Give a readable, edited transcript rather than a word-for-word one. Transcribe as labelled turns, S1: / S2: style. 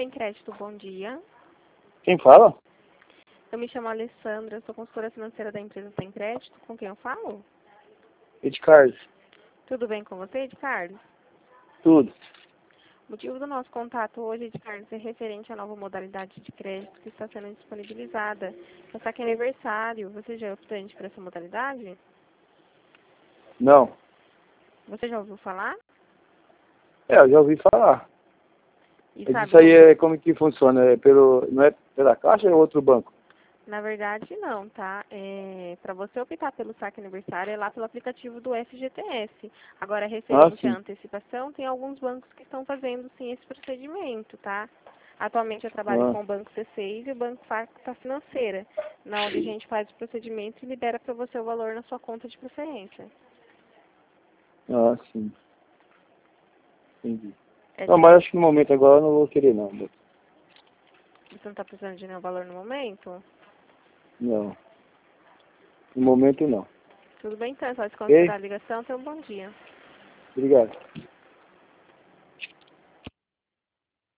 S1: Tem Crédito, bom dia.
S2: Quem fala?
S1: Eu me chamo Alessandra, sou consultora financeira da empresa Tem Crédito. Com quem eu falo?
S2: Edcardo.
S1: Tudo bem com você, Edcardo?
S2: Tudo.
S1: O motivo do nosso contato hoje, Edcardo, é referente à nova modalidade de crédito que está sendo disponibilizada. É saque aniversário. Você já é optante para essa modalidade?
S2: Não.
S1: Você já ouviu falar?
S2: Eu já ouvi falar.
S1: E
S2: Mas
S1: sabe
S2: isso aí
S1: como...
S2: é como que funciona? Não é pela Caixa ou é outro banco?
S1: Na verdade, não, tá? Para você optar pelo saque aniversário é lá pelo aplicativo do FGTS. Agora,
S2: Ah,
S1: referente à
S2: sim.
S1: antecipação, tem alguns bancos que estão fazendo, sim, esse procedimento, tá? Atualmente eu trabalho
S2: Ah,
S1: com o Banco C6 e o Banco Facta Financeira, na onde a gente faz o procedimento e libera para você o valor na sua conta de preferência.
S2: sim. Entendi.
S1: É,
S2: Não, mas acho que no momento agora eu não vou querer não.
S1: você não está precisando de nenhum valor no momento?
S2: Não. No momento não.
S1: Tudo bem, então, é só
S2: Ok?
S1: desconsiderar a ligação. Tenha um bom dia.
S2: Obrigado.